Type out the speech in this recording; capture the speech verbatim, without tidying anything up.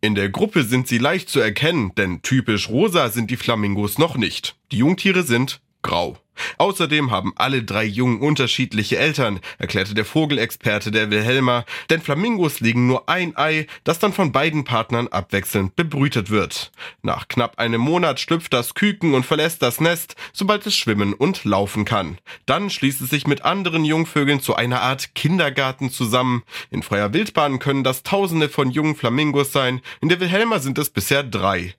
In der Gruppe sind sie leicht zu erkennen, denn typisch rosa sind die Flamingos noch nicht. Die Jungtiere sind grau. Außerdem haben alle drei Jungen unterschiedliche Eltern, erklärte der Vogelexperte der Wilhelma, denn Flamingos legen nur ein Ei, das dann von beiden Partnern abwechselnd bebrütet wird. Nach knapp einem Monat schlüpft das Küken und verlässt das Nest, sobald es schwimmen und laufen kann. Dann schließt es sich mit anderen Jungvögeln zu einer Art Kindergarten zusammen. In freier Wildbahn können das Tausende von jungen Flamingos sein, in der Wilhelma sind es bisher drei.